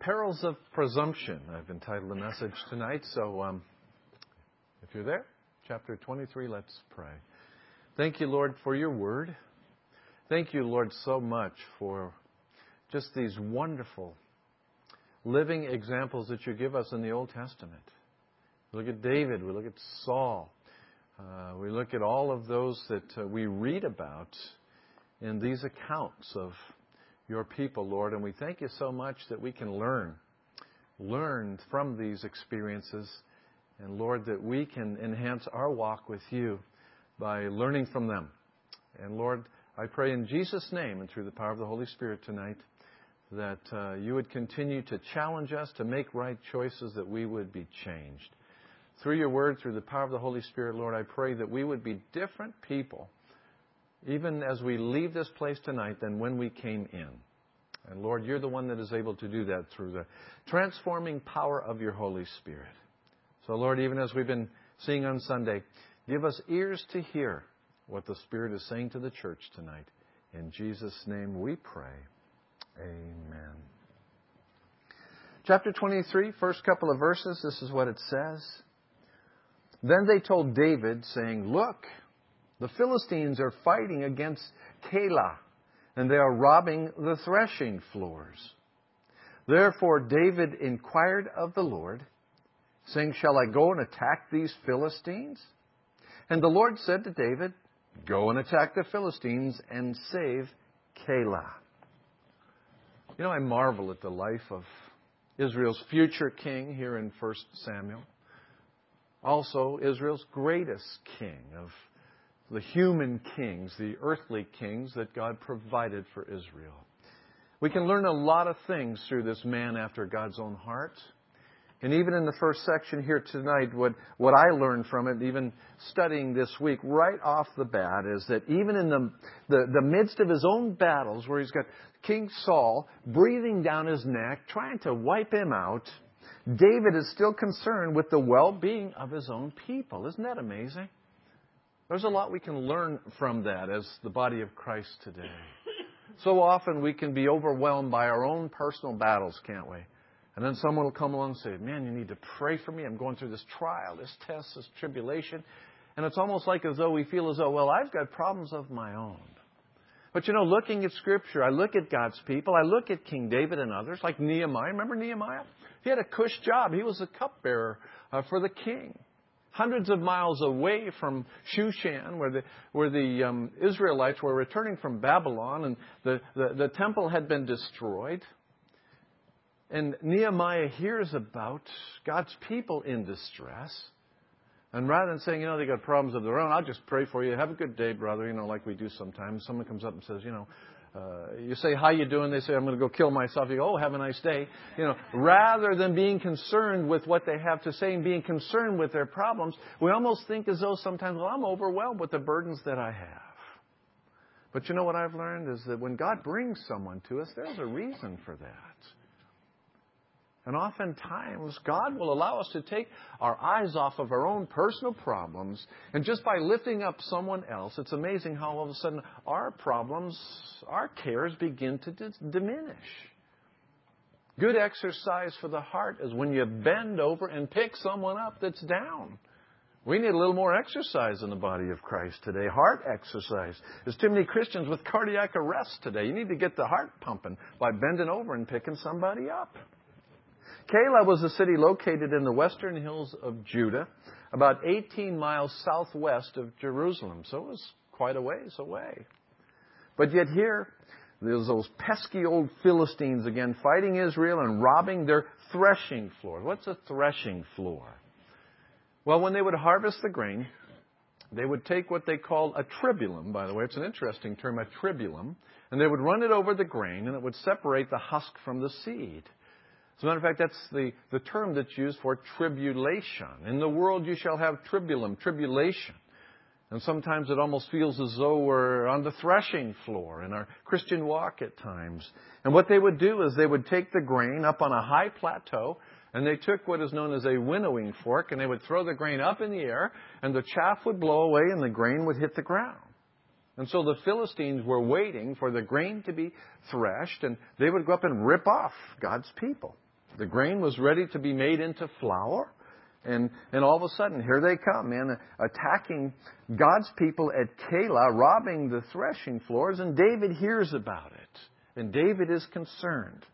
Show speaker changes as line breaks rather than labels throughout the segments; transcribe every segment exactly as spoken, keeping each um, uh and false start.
Perils of Presumption, I've entitled the message tonight. So um, if you're there, chapter twenty-three, let's pray. Thank you, Lord, for your word. Thank you, Lord, so much for just these wonderful living examples that you give us in the Old Testament. We look at David, we look at Saul, uh, we look at all of those that uh, we read about in these accounts of your people, Lord, and we thank you so much that we can learn, learn from these experiences, and Lord, that we can enhance our walk with you by learning from them. And Lord, I pray in Jesus' name and through the power of the Holy Spirit tonight that uh, you would continue to challenge us to make right choices, that we would be changed. Through your word, through the power of the Holy Spirit, Lord, I pray that we would be different people even as we leave this place tonight than when we came in. And Lord, you're the one that is able to do that through the transforming power of your Holy Spirit. So Lord, even as we've been seeing on Sunday, give us ears to hear what the Spirit is saying to the church tonight. In Jesus' name we pray. Amen. Chapter twenty-three, first couple of verses, this is what it says. Then they told David, saying, "Look, the Philistines are fighting against Keilah, and they are robbing the threshing floors." Therefore David inquired of the Lord, saying, "Shall I go and attack these Philistines?" And the Lord said to David, "Go and attack the Philistines and save Keilah." You know, I marvel at the life of Israel's future king here in First Samuel. Also, Israel's greatest king of the human kings, the earthly kings that God provided for Israel. We can learn a lot of things through this man after God's own heart. And even in the first section here tonight, what, what I learned from it, even studying this week, right off the bat, is that even in the, the, the midst of his own battles, where he's got King Saul breathing down his neck, trying to wipe him out, David is still concerned with the well-being of his own people. Isn't that amazing? There's a lot we can learn from that as the body of Christ today. So often we can be overwhelmed by our own personal battles, can't we? And then someone will come along and say, "Man, you need to pray for me. I'm going through this trial, this test, this tribulation." And it's almost like as though we feel as though, well, I've got problems of my own. But, you know, looking at Scripture, I look at God's people. I look at King David and others, like Nehemiah. Remember Nehemiah? He had a cush job. He was a cupbearer uh, for the king. Hundreds of miles away from Shushan, where the where the um, Israelites were returning from Babylon, and the, the, the temple had been destroyed. And Nehemiah hears about God's people in distress. And rather than saying, you know, they got problems of their own, I'll just pray for you. Have a good day, brother, you know, like we do sometimes. Someone comes up and says, you know, Uh, you say, "How you doing?" They say, "I'm going to go kill myself." You go, "Oh, have a nice day." You know, rather than being concerned with what they have to say and being concerned with their problems, we almost think as though sometimes, well, I'm overwhelmed with the burdens that I have. But you know what I've learned is that when God brings someone to us, there's a reason for that. And oftentimes, God will allow us to take our eyes off of our own personal problems. And just by lifting up someone else, it's amazing how all of a sudden our problems, our cares begin to d- diminish. Good exercise for the heart is when you bend over and pick someone up that's down. We need a little more exercise in the body of Christ today. Heart exercise. There's too many Christians with cardiac arrest today. You need to get the heart pumping by bending over and picking somebody up. Keilah was a city located in the western hills of Judah, about eighteen miles southwest of Jerusalem. So it was quite a ways away. But yet here, there's those pesky old Philistines again fighting Israel and robbing their threshing floor. What's a threshing floor? Well, when they would harvest the grain, they would take what they called a tribulum. By the way, it's an interesting term, a tribulum. And they would run it over the grain, and it would separate the husk from the seed. As a matter of fact, that's the, the term that's used for tribulation. In the world you shall have tribulum, tribulation. And sometimes it almost feels as though we're on the threshing floor in our Christian walk at times. And what they would do is they would take the grain up on a high plateau, and they took what is known as a winnowing fork, and they would throw the grain up in the air, and the chaff would blow away, and the grain would hit the ground. And so the Philistines were waiting for the grain to be threshed, and they would go up and rip off God's people. The grain was ready to be made into flour. And, and all of a sudden, here they come, man, attacking God's people at Keilah, robbing the threshing floors, and David hears about it. And David is concerned.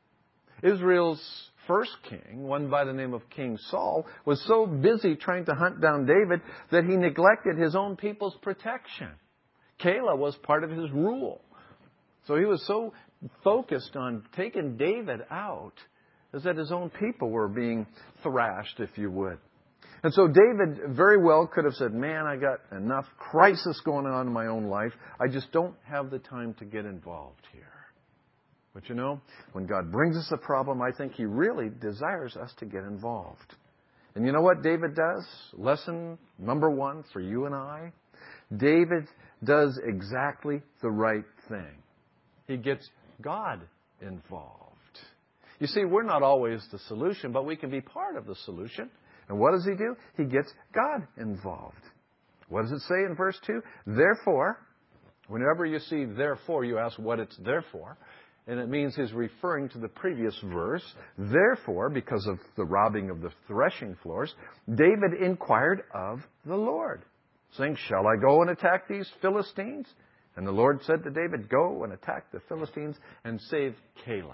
Israel's first king, one by the name of King Saul, was so busy trying to hunt down David that he neglected his own people's protection. Keilah was part of his rule. So he was so focused on taking David out is that his own people were being thrashed, if you would. And so David very well could have said, man, I got enough crisis going on in my own life. I just don't have the time to get involved here. But you know, when God brings us a problem, I think He really desires us to get involved. And you know what David does? Lesson number one for you and I. David does exactly the right thing. He gets God involved. You see, we're not always the solution, but we can be part of the solution. And what does He do? He gets God involved. What does it say in verse two? Therefore, whenever you see therefore, you ask what it's there for. And it means He's referring to the previous verse. Therefore, because of the robbing of the threshing floors, David inquired of the Lord, saying, shall I go and attack these Philistines? And the Lord said to David, go and attack the Philistines and save Keilah.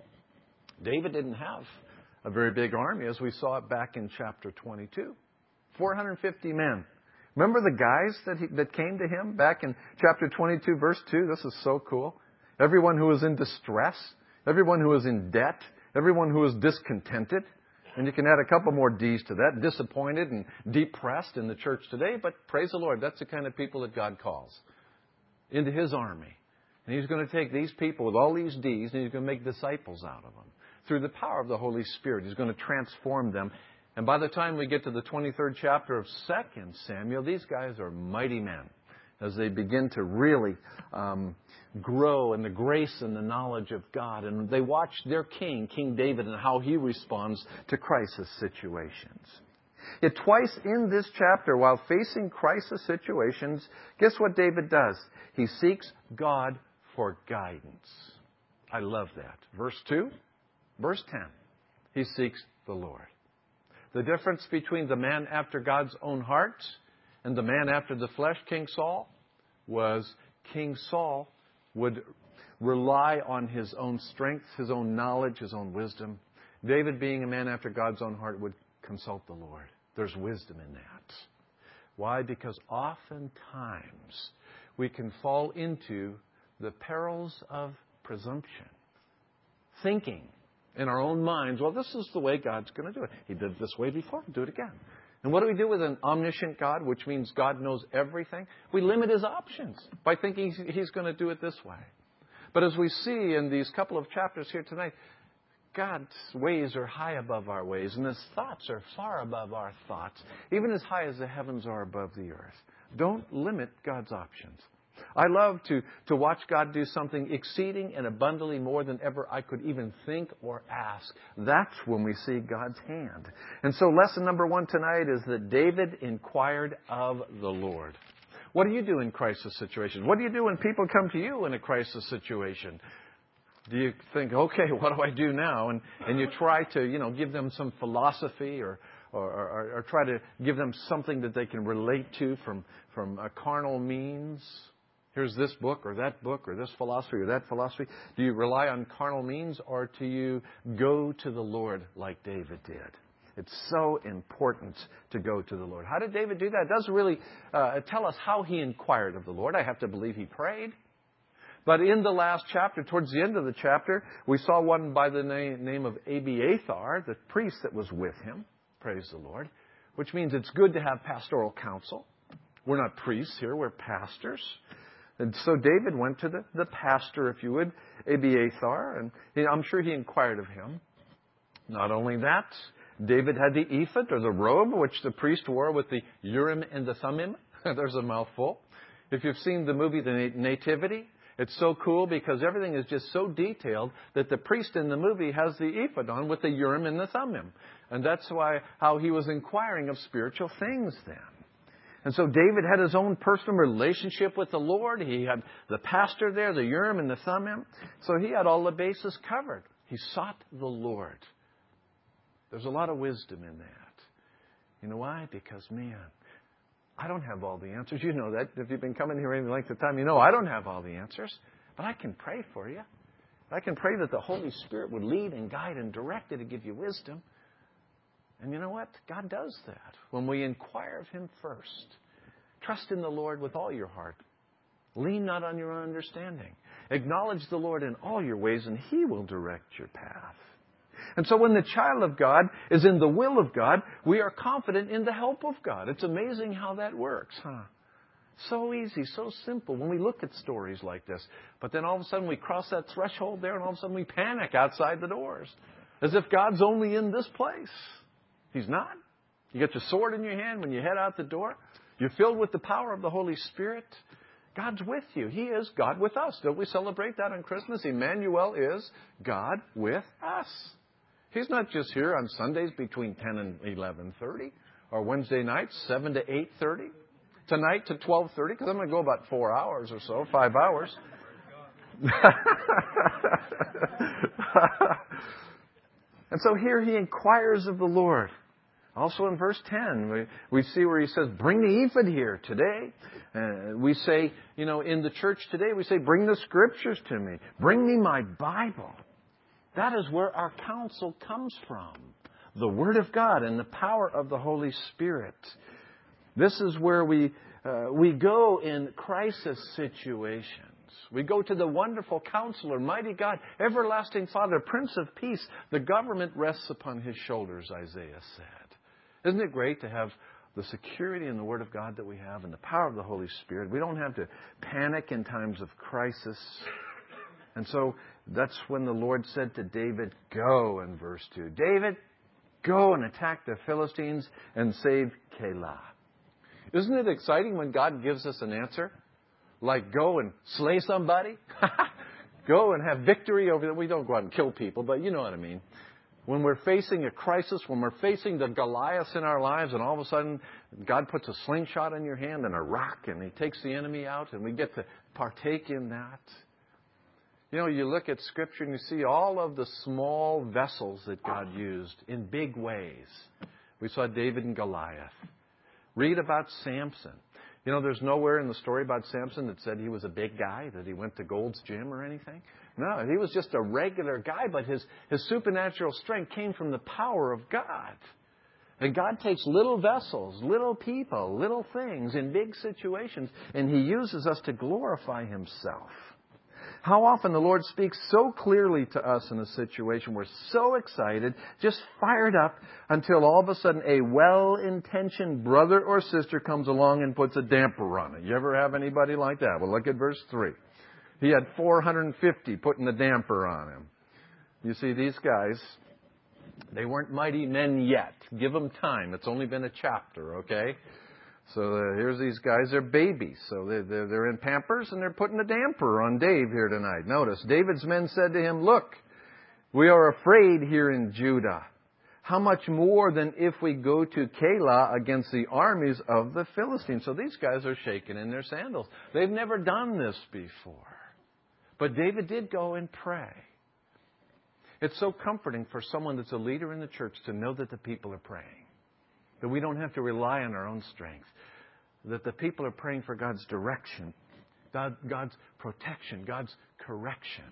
David didn't have a very big army, as we saw it back in chapter twenty-two. four hundred fifty men. Remember the guys that he, that came to him back in chapter twenty-two, verse two? This is so cool. Everyone who was in distress, everyone who was in debt, everyone who was discontented. And you can add a couple more D's to that. Disappointed and depressed in the church today. But praise the Lord, that's the kind of people that God calls into His army. And He's going to take these people with all these D's and He's going to make disciples out of them. Through the power of the Holy Spirit, He's going to transform them. And by the time we get to the twenty-third chapter of Second Samuel, these guys are mighty men as they begin to really um, grow in the grace and the knowledge of God. And they watch their king, King David, and how he responds to crisis situations. Yet twice in this chapter, while facing crisis situations, guess what David does? He seeks God for guidance. I love that. Verse two. Verse ten, he seeks the Lord. The difference between the man after God's own heart and the man after the flesh, King Saul, was King Saul would rely on his own strength, his own knowledge, his own wisdom. David, being a man after God's own heart, would consult the Lord. There's wisdom in that. Why? Because oftentimes we can fall into the perils of presumption. Thinking in our own minds, well, this is the way God's going to do it. He did it this way before, do it again. And what do we do with an omniscient God, which means God knows everything? We limit His options by thinking He's going to do it this way. But as we see in these couple of chapters here tonight, God's ways are high above our ways, and His thoughts are far above our thoughts, even as high as the heavens are above the earth. Don't limit God's options. I love to, to watch God do something exceeding and abundantly more than ever I could even think or ask. That's when we see God's hand. And so lesson number one tonight is that David inquired of the Lord. What do you do in crisis situations? What do you do when people come to you in a crisis situation? Do you think, okay, what do I do now? And, and you try to, you know, give them some philosophy or, or, or, or try to give them something that they can relate to from, from a carnal means. Here's this book or that book or this philosophy or that philosophy. Do you rely on carnal means, or do you go to the Lord like David did? It's so important to go to the Lord. How did David do that? It doesn't really uh, tell us how he inquired of the Lord. I have to believe he prayed. But in the last chapter, towards the end of the chapter, we saw one by the name, name of Abiathar, the priest that was with him. Praise the Lord. Which means it's good to have pastoral counsel. We're not priests here, we're pastors. And so David went to the, the pastor, if you would, Abiathar, and he, I'm sure he inquired of him. Not only that, David had the ephod, or the robe, which the priest wore with the Urim and the Thummim. There's a mouthful. If you've seen the movie The Nativity, it's so cool because everything is just so detailed that the priest in the movie has the ephod on with the Urim and the Thummim. And that's why how he was inquiring of spiritual things then. And so David had his own personal relationship with the Lord. He had the pastor there, the Urim and the Thummim. So he had all the bases covered. He sought the Lord. There's a lot of wisdom in that. You know why? Because, man, I don't have all the answers. You know that. If you've been coming here any length of time, you know I don't have all the answers. But I can pray for you. I can pray that the Holy Spirit would lead and guide and direct you to give you wisdom. And you know what? God does that when we inquire of Him first. Trust in the Lord with all your heart. Lean not on your own understanding. Acknowledge the Lord in all your ways, and He will direct your path. And so when the child of God is in the will of God, we are confident in the help of God. It's amazing how that works, huh? So easy, so simple when we look at stories like this. But then all of a sudden we cross that threshold there, and all of a sudden we panic outside the doors. As if God's only in this place. He's not. You get your sword in your hand when you head out the door. You're filled with the power of the Holy Spirit. God's with you. He is God with us. Don't we celebrate that on Christmas? Emmanuel is God with us. He's not just here on Sundays between ten and eleven thirty, or Wednesday nights seven to eight thirty, tonight to twelve thirty, because I'm going to go about four hours or so, five hours. And so here he inquires of the Lord. Also in verse ten, we, we see where he says, bring the ephod here today. Uh, we say, you know, in the church today, we say, bring the scriptures to me. Bring me my Bible. That is where our counsel comes from. The Word of God and the power of the Holy Spirit. This is where we uh, we go in crisis situations. We go to the wonderful Counselor, mighty God, everlasting Father, Prince of Peace. The government rests upon His shoulders, Isaiah said. Isn't it great to have the security in the Word of God that we have and the power of the Holy Spirit? We don't have to panic in times of crisis. And so that's when the Lord said to David, go, in verse two. David, go and attack the Philistines and save Keilah. Isn't it exciting when God gives us an answer? Like go and slay somebody? Go and have victory over them. We don't go out and kill people, but you know what I mean. When we're facing a crisis, when we're facing the Goliaths in our lives, and all of a sudden God puts a slingshot in your hand and a rock, and He takes the enemy out, and we get to partake in that. You know, you look at Scripture and you see all of the small vessels that God used in big ways. We saw David and Goliath. Read about Samson. You know, there's nowhere in the story about Samson that said he was a big guy, that he went to Gold's Gym or anything. No, he was just a regular guy, but his, his supernatural strength came from the power of God. And God takes little vessels, little people, little things in big situations, and He uses us to glorify Himself. How often the Lord speaks so clearly to us in a situation. We're so excited, just fired up, until all of a sudden a well-intentioned brother or sister comes along and puts a damper on it. You ever have anybody like that? Well, look at verse three. He had four hundred fifty putting the damper on him. You see, these guys, they weren't mighty men yet. Give them time. It's only been a chapter, okay? So uh, here's these guys. They're babies. So they're, they're, they're in Pampers, and they're putting a damper on Dave here tonight. Notice, David's men said to him, look, we are afraid here in Judah. How much more than if we go to Keilah against the armies of the Philistines? So these guys are shaking in their sandals. They've never done this before. But David did go and pray. It's so comforting for someone that's a leader in the church to know that the people are praying. That we don't have to rely on our own strength. That the people are praying for God's direction, God, God's protection, God's correction.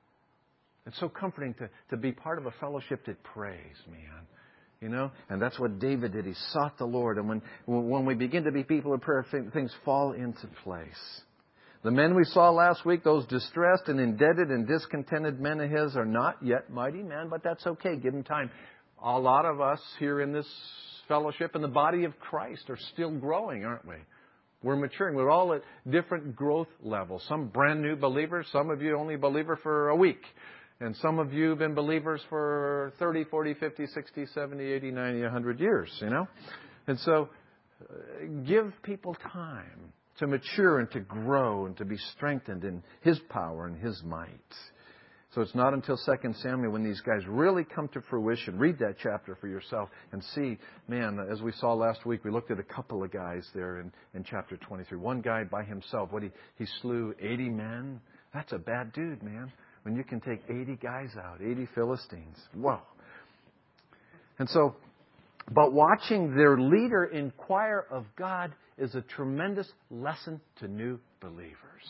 It's so comforting to, to be part of a fellowship that prays, man. You know? And that's what David did. He sought the Lord. And when, when we begin to be people of prayer, things fall into place. The men we saw last week, those distressed and indebted and discontented men of His, are not yet mighty men, but that's okay. Give them time. A lot of us here in this fellowship in the body of Christ are still growing, aren't we? We're maturing. We're all at different growth levels. Some brand new believers. Some of you only a believer for a week. And some of you have been believers for thirty, forty, fifty, sixty, seventy, eighty, ninety, one hundred years, you know? And so uh, give people time to mature and to grow and to be strengthened in His power and His might. So it's not until Second Samuel when these guys really come to fruition. Read that chapter for yourself and see, man, as we saw last week, we looked at a couple of guys there in, in chapter twenty-three. One guy by himself, what he, he slew eighty men. That's a bad dude, man. When you can take eighty guys out, eighty Philistines. Whoa. And so, but watching their leader inquire of God is a tremendous lesson to new believers.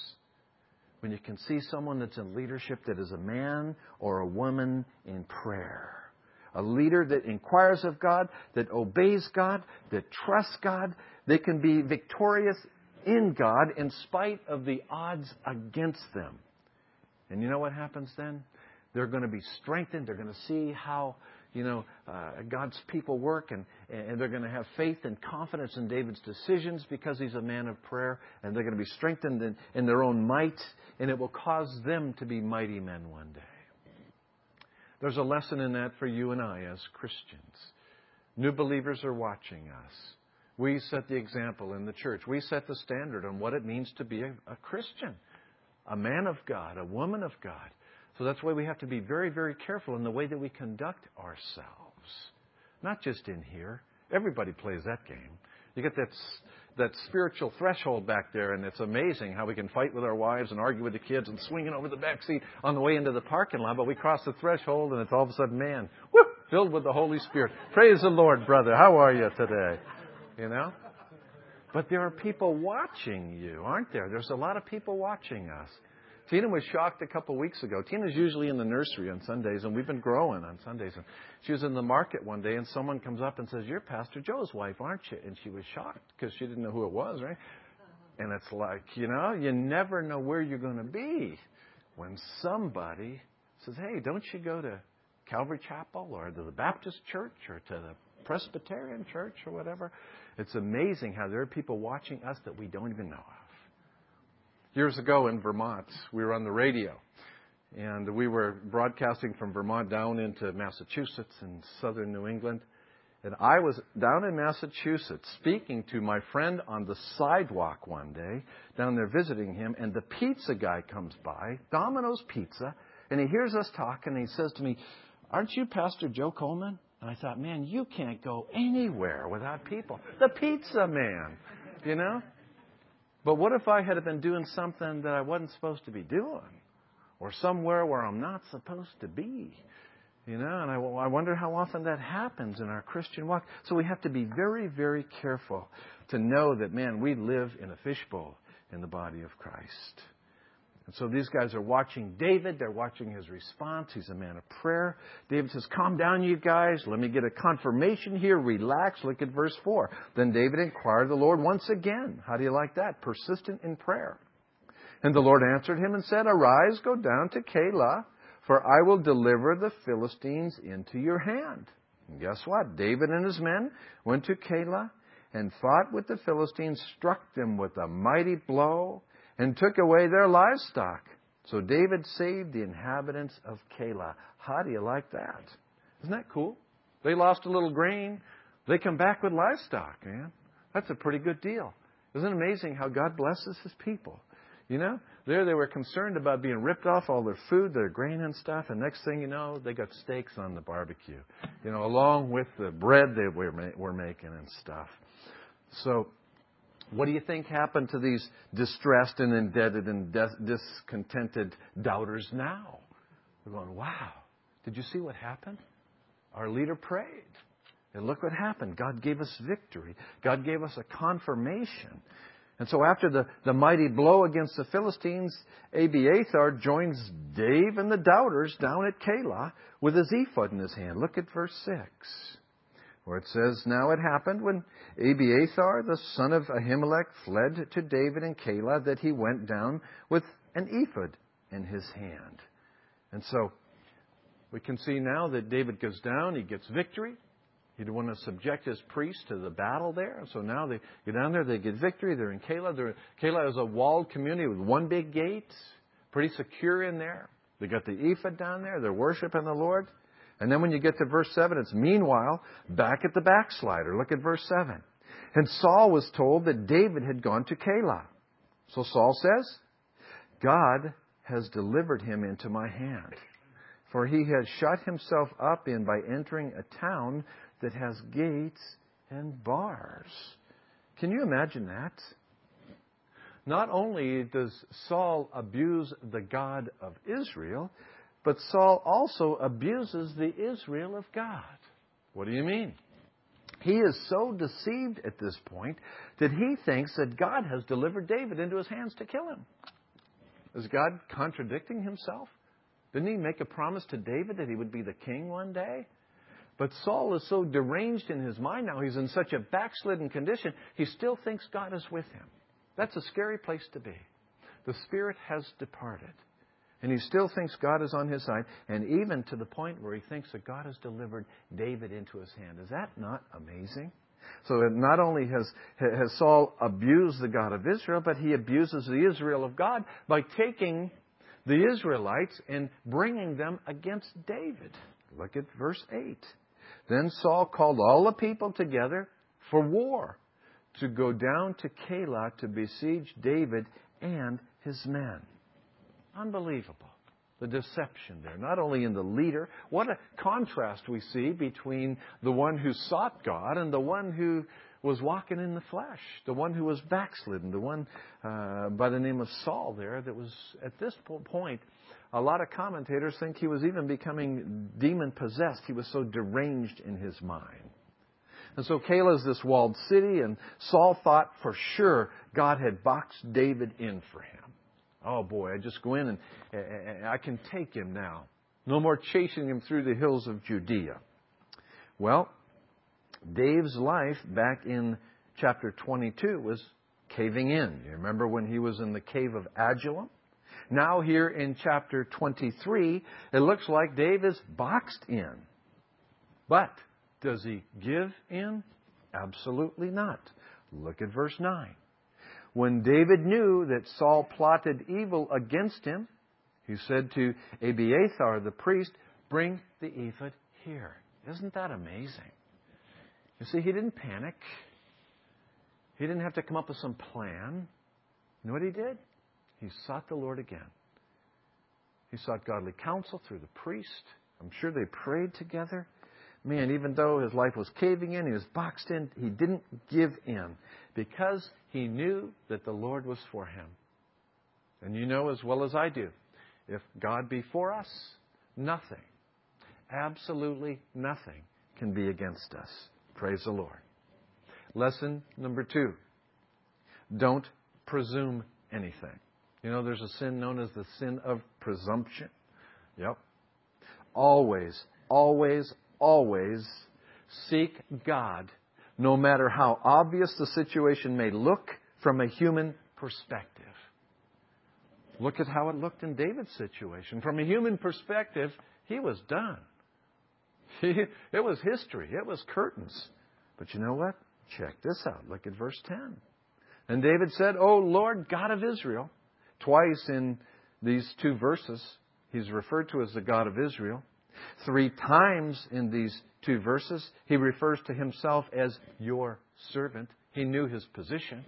When you can see someone that's in leadership that is a man or a woman in prayer. A leader that inquires of God, that obeys God, that trusts God, they can be victorious in God in spite of the odds against them. And you know what happens then? They're going to be strengthened. They're going to see how, you know, uh, God's people work, and, and they're going to have faith and confidence in David's decisions because he's a man of prayer, and they're going to be strengthened in, in their own might, and it will cause them to be mighty men one day. There's a lesson in that for you and I as Christians. New believers are watching us. We set the example in the church. We set the standard on what it means to be a, a Christian, a man of God, a woman of God. So that's why we have to be very, very careful in the way that we conduct ourselves. Not just in here. Everybody plays that game. You get that that spiritual threshold back there, and it's amazing how we can fight with our wives and argue with the kids and swinging over the back seat on the way into the parking lot, but we cross the threshold, and it's all of a sudden, man, whoo, filled with the Holy Spirit. Praise the Lord, brother. How are you today? You know? But there are people watching you, aren't there? There's a lot of people watching us. Tina was shocked a couple of weeks ago. Tina's usually in the nursery on Sundays, and we've been growing on Sundays. And she was in the market one day, and someone comes up and says, "You're Pastor Joe's wife, aren't you?" And she was shocked because she didn't know who it was, right? And it's like, you know, you never know where you're going to be when somebody says, "Hey, don't you go to Calvary Chapel or to the Baptist Church or to the Presbyterian Church or whatever?" It's amazing how there are people watching us that we don't even know of. Years ago in Vermont, we were on the radio, and we were broadcasting from Vermont down into Massachusetts and southern New England. And I was down in Massachusetts speaking to my friend on the sidewalk one day, down there visiting him, and the pizza guy comes by, Domino's Pizza, and he hears us talking, and he says to me, "Aren't you Pastor Joe Coleman?" And I thought, man, you can't go anywhere without people. The pizza man, you know? But what if I had been doing something that I wasn't supposed to be doing? Or somewhere where I'm not supposed to be? You know, and I, I wonder how often that happens in our Christian walk. So we have to be very, very careful to know that, man, we live in a fishbowl in the body of Christ. And so these guys are watching David. They're watching his response. He's a man of prayer. David says, "Calm down, you guys. Let me get a confirmation here. Relax." Look at verse four. Then David inquired of the Lord once again. How do you like that? Persistent in prayer. And the Lord answered him and said, "Arise, go down to Keilah, for I will deliver the Philistines into your hand." And guess what? David and his men went to Keilah and fought with the Philistines, struck them with a mighty blow, and took away their livestock. So David saved the inhabitants of Keilah. How do you like that? Isn't that cool? They lost a little grain. They come back with livestock, man. That's a pretty good deal. Isn't it amazing how God blesses His people? You know, there they were concerned about being ripped off all their food, their grain and stuff, and next thing you know, they got steaks on the barbecue, you know, along with the bread they were, were making and stuff. So, what do you think happened to these distressed and indebted and dis- discontented doubters now? They're going, wow, did you see what happened? Our leader prayed. And look what happened. God gave us victory. God gave us a confirmation. And so after the, the mighty blow against the Philistines, Abiathar joins Dave and the doubters down at Keilah with his ephod in his hand. Look at verse six. Where it says, "Now it happened when Abiathar, the son of Ahimelech, fled to David in Keilah, that he went down with an ephod in his hand." And so we can see now that David goes down, he gets victory. He didn't want to subject his priests to the battle there. So now they go down there, they get victory. They're in Keilah. They're, Keilah is a walled community with one big gate, pretty secure in there. They got the ephod down there. They're worshiping the Lord. And then when you get to verse seven, it's meanwhile back at the backslider. Look at verse seven. "And Saul was told that David had gone to Keilah. So Saul says, 'God has delivered him into my hand, for he has shut himself up in by entering a town that has gates and bars.'" Can you imagine that? Not only does Saul abuse the God of Israel, but Saul also abuses the Israel of God. What do you mean? He is so deceived at this point that he thinks that God has delivered David into his hands to kill him. Is God contradicting himself? Didn't he make a promise to David that he would be the king one day? But Saul is so deranged in his mind now, he's in such a backslidden condition, he still thinks God is with him. That's a scary place to be. The Spirit has departed. And he still thinks God is on his side, and even to the point where he thinks that God has delivered David into his hand. Is that not amazing? So not only has, has Saul abused the God of Israel, but he abuses the Israel of God by taking the Israelites and bringing them against David. Look at verse eight. Then Saul called all the people together for war to go down to Keilah to besiege David and his men. Unbelievable. The deception there. Not only in the leader. What a contrast we see between the one who sought God and the one who was walking in the flesh. The one who was backslidden. The one uh, by the name of Saul there that was at this point, a lot of commentators think he was even becoming demon-possessed. He was so deranged in his mind. And so Keilah is this walled city, and Saul thought for sure God had boxed David in for him. Oh boy, I just go in and, and I can take him now. No more chasing him through the hills of Judea. Well, Dave's life back in chapter twenty-two was caving in. You remember when he was in the cave of Adullam? Now here in chapter twenty-three, it looks like Dave is boxed in. But does he give in? Absolutely not. Look at verse nine. When David knew that Saul plotted evil against him, he said to Abiathar the priest, "Bring the ephod here." Isn't that amazing? You see, he didn't panic. He didn't have to come up with some plan. You know what he did? He sought the Lord again. He sought godly counsel through the priest. I'm sure they prayed together. Man, even though his life was caving in, he was boxed in, he didn't give in because he knew that the Lord was for him. And you know as well as I do, if God be for us, nothing, absolutely nothing can be against us. Praise the Lord. Lesson number two. Don't presume anything. You know, there's a sin known as the sin of presumption. Yep. Always, always, always seek God, no matter how obvious the situation may look from a human perspective. Look at how it looked in David's situation. From a human perspective, he was done. He, it was history. It was curtains. But you know what? Check this out. Look at verse ten. And David said, "O Lord God of Israel." Twice in these two verses, he's referred to as the God of Israel. Three times in these two verses, he refers to himself as your servant. He knew his position.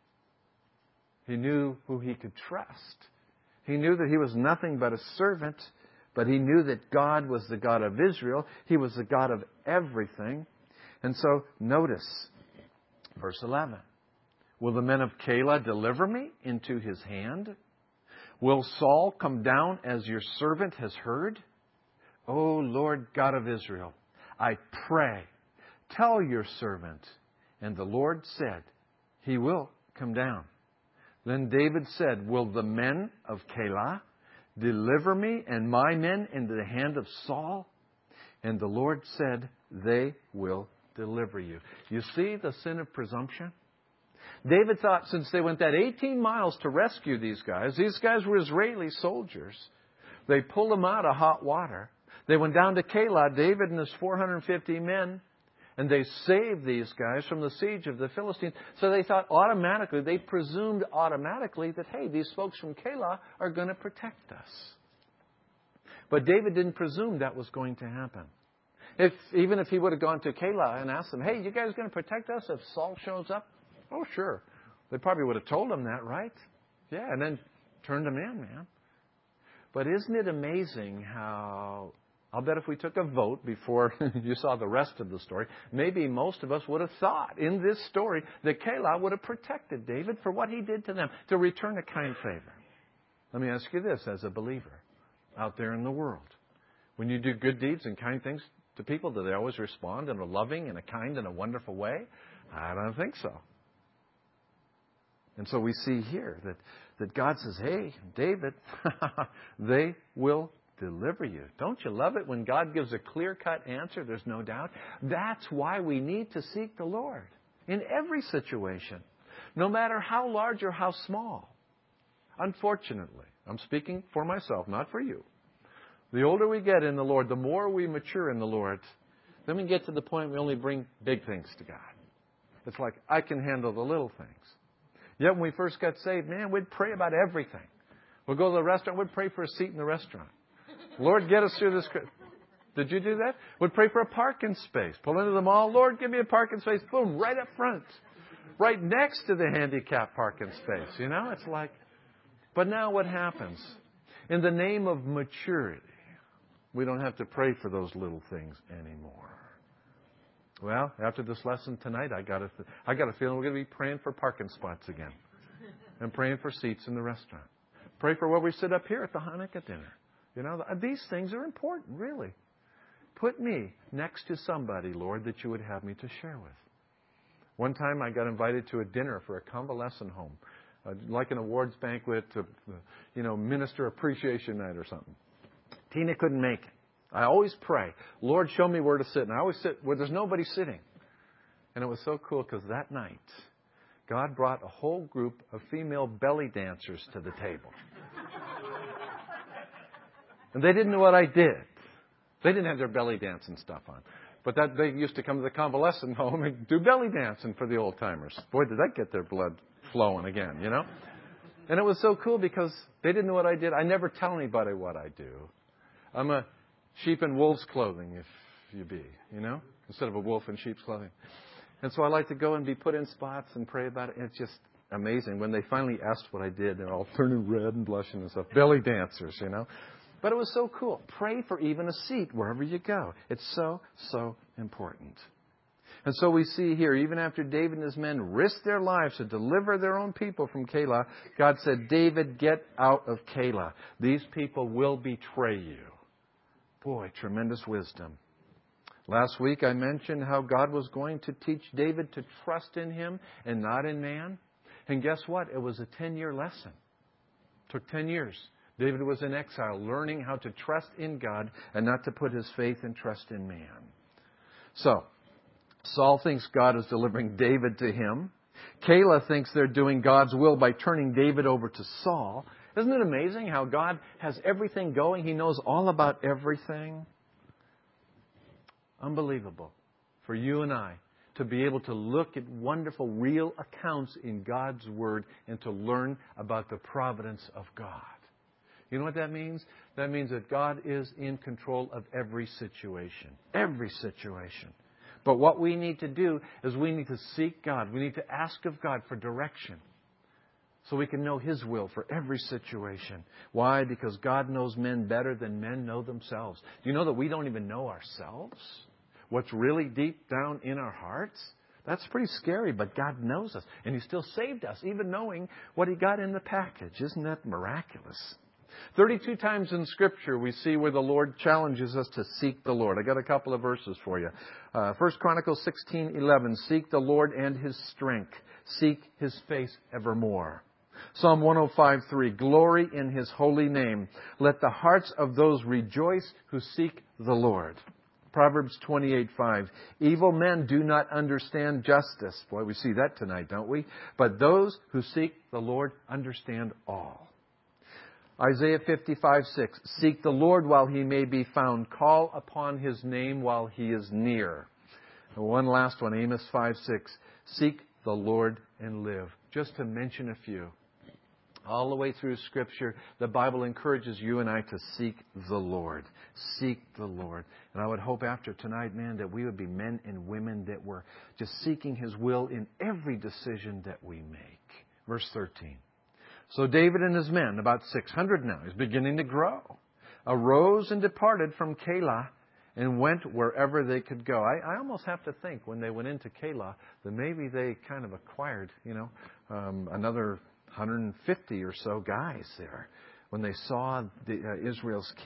He knew who he could trust. He knew that he was nothing but a servant, but he knew that God was the God of Israel. He was the God of everything. And so, notice, verse eleven. Will the men of Keilah deliver me into his hand? Will Saul come down as your servant has heard? O Lord God of Israel, I pray, tell your servant. And the Lord said, He will come down. Then David said, Will the men of Keilah deliver me and my men into the hand of Saul? And the Lord said, They will deliver you. You see the sin of presumption? David thought since they went that eighteen miles to rescue these guys, these guys were Israeli soldiers. They pulled them out of hot water. They went down to Keilah, David and his four hundred fifty men, and they saved these guys from the siege of the Philistines. So they thought automatically, they presumed automatically that, hey, these folks from Keilah are going to protect us. But David didn't presume that was going to happen. If even if he would have gone to Keilah and asked them, hey, you guys going to protect us if Saul shows up? Oh, sure. They probably would have told him that, right? Yeah, and then turned him in, man. But isn't it amazing how, I'll bet if we took a vote before you saw the rest of the story, maybe most of us would have thought in this story that Keilah would have protected David for what he did to them, to return a kind favor. Let me ask you this as a believer out there in the world. When you do good deeds and kind things, to people? Do they always respond in a loving and a kind and a wonderful way? I don't think so. And so we see here that, that God says, hey, David, they will deliver you. Don't you love it when God gives a clear-cut answer? There's no doubt. That's why we need to seek the Lord in every situation, no matter how large or how small. Unfortunately, I'm speaking for myself, not for you. The older we get in the Lord, the more we mature in the Lord, then we get to the point we only bring big things to God. It's like, I can handle the little things. Yet when we first got saved, man, we'd pray about everything. We'd go to the restaurant, we'd pray for a seat in the restaurant. Lord, get us through this. Did you do that? We'd pray for a parking space. Pull into the mall, Lord, give me a parking space. Boom, right up front. Right next to the handicapped parking space. You know, it's like, but now what happens? In the name of maturity, we don't have to pray for those little things anymore. Well, after this lesson tonight, I got a, I got a feeling we're going to be praying for parking spots again. And praying for seats in the restaurant. Pray for where we sit up here at the Hanukkah dinner. You know, these things are important, really. Put me next to somebody, Lord, that you would have me to share with. One time I got invited to a dinner for a convalescent home, uh, like an awards banquet, uh, you know, minister appreciation night or something. Tina couldn't make it. I always pray, Lord, show me where to sit. And I always sit where there's nobody sitting. And it was so cool because that night, God brought a whole group of female belly dancers to the table. And they didn't know what I did. They didn't have their belly dancing stuff on. But that they used to come to the convalescent home and do belly dancing for the old timers. Boy, did that get their blood flowing again, you know? And it was so cool because they didn't know what I did. I never tell anybody what I do. I'm a sheep in wolf's clothing, if you be, you know, instead of a wolf in sheep's clothing. And so I like to go and be put in spots and pray about it. And it's just amazing. When they finally asked what I did, they're all turning red and blushing and stuff. Belly dancers, you know. But it was so cool. Pray for even a seat wherever you go. It's so, so important. And so we see here, even after David and his men risked their lives to deliver their own people from Keilah, God said, David, get out of Keilah. These people will betray you. Boy, tremendous wisdom. Last week I mentioned how God was going to teach David to trust in Him and not in man. And guess what? It was a ten-year lesson. It took ten years. David was in exile, learning how to trust in God and not to put his faith and trust in man. So, Saul thinks God is delivering David to him. Keilah thinks they're doing God's will by turning David over to Saul. Isn't it amazing how God has everything going? He knows all about everything. Unbelievable for you and I to be able to look at wonderful, real accounts in God's Word and to learn about the providence of God. You know what that means? That means that God is in control of every situation. Every situation. But what we need to do is we need to seek God. We need to ask of God for direction so we can know His will for every situation. Why? Because God knows men better than men know themselves. Do you know that we don't even know ourselves? What's really deep down in our hearts? That's pretty scary, but God knows us. And He still saved us, even knowing what He got in the package. Isn't that miraculous? thirty-two times in Scripture we see where the Lord challenges us to seek the Lord. I got a couple of verses for you. Uh, First Chronicles sixteen eleven, seek the Lord and His strength. Seek His face evermore. Psalm one oh five three, glory in His holy name. Let the hearts of those rejoice who seek the Lord. Proverbs twenty-eight five, evil men do not understand justice. Boy, we see that tonight, don't we? But those who seek the Lord understand all. Isaiah fifty-five six, seek the Lord while He may be found. Call upon His name while He is near. And one last one, Amos five six, seek the Lord and live. Just to mention a few. All the way through Scripture, the Bible encourages you and I to seek the Lord. Seek the Lord. And I would hope after tonight, man, that we would be men and women that were just seeking His will in every decision that we make. Verse thirteen. So David and his men, about six hundred now, he's beginning to grow, arose and departed from Keilah and went wherever they could go. I, I almost have to think when they went into Keilah that maybe they kind of acquired, you know, um, another one hundred fifty or so guys there when they saw the, uh, Israel's king.